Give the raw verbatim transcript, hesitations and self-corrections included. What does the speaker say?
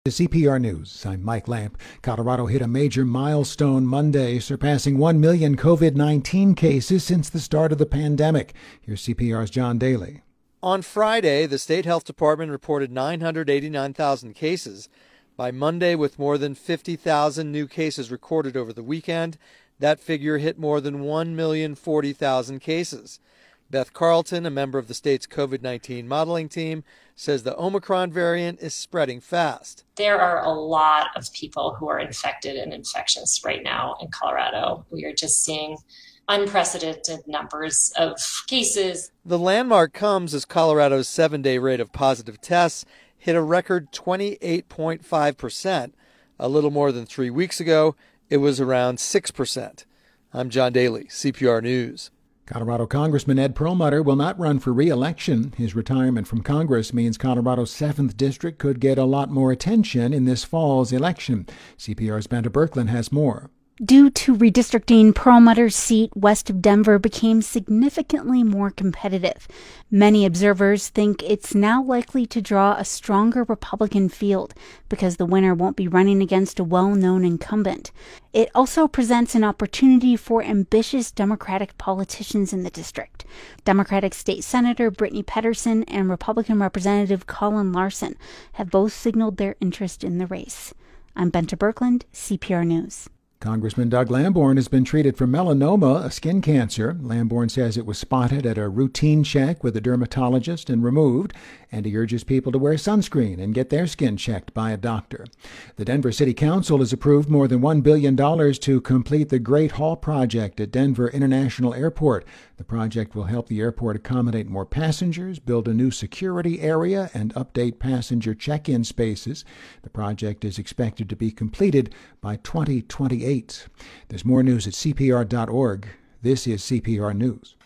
to C P R News. I'm Mike Lamp. Colorado hit a major milestone Monday, surpassing one million COVID nineteen cases since the start of the pandemic. Here's C P R's John Daly. On Friday, the state health department reported nine hundred eighty-nine thousand cases. By Monday, with more than fifty thousand new cases recorded over the weekend, that figure hit more than one million forty thousand cases. Beth Carlton, a member of the state's COVID nineteen modeling team, says the Omicron variant is spreading fast. There are a lot of people who are infected and infectious right now in Colorado. We are just seeing unprecedented numbers of cases. The landmark comes as Colorado's seven-day rate of positive tests hit a record twenty-eight point five percent. A little more than three weeks ago, it was around six percent. I'm John Daly, C P R News. Colorado Congressman Ed Perlmutter will not run for re-election. His retirement from Congress means Colorado's seventh District could get a lot more attention in this fall's election. C P R's Benta Berkland has more. Due to redistricting, Perlmutter's seat west of Denver became significantly more competitive. Many observers think it's now likely to draw a stronger Republican field because the winner won't be running against a well-known incumbent. It also presents an opportunity for ambitious Democratic politicians in the district. Democratic State Senator Brittany Pedersen and Republican Representative Colin Larson have both signaled their interest in the race. I'm Benta Berkland, C P R News. Congressman Doug Lamborn has been treated for melanoma, a skin cancer. Lamborn says it was spotted at a routine check with a dermatologist and removed, and he urges people to wear sunscreen and get their skin checked by a doctor. The Denver City Council has approved more than one billion dollars to complete the Great Hall project at Denver International Airport. The project will help the airport accommodate more passengers, build a new security area, and update passenger check-in spaces. The project is expected to be completed by twenty twenty-eight. There's more news at C P R dot org. This is C P R News.